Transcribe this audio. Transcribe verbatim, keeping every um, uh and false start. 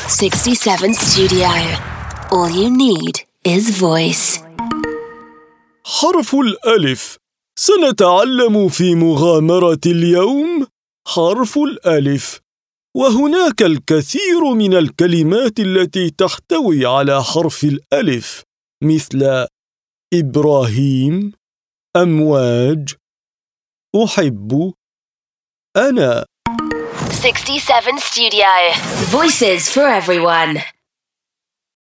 sixty-seven Studio. All you need is voice. حرف الألف. سنتعلم في مغامرة اليوم حرف الألف، وهناك الكثير من الكلمات التي تحتوي على حرف الألف، مثل إبراهيم، أمواج، أحب، أنا. sixty-seven Studio. Voices for everyone.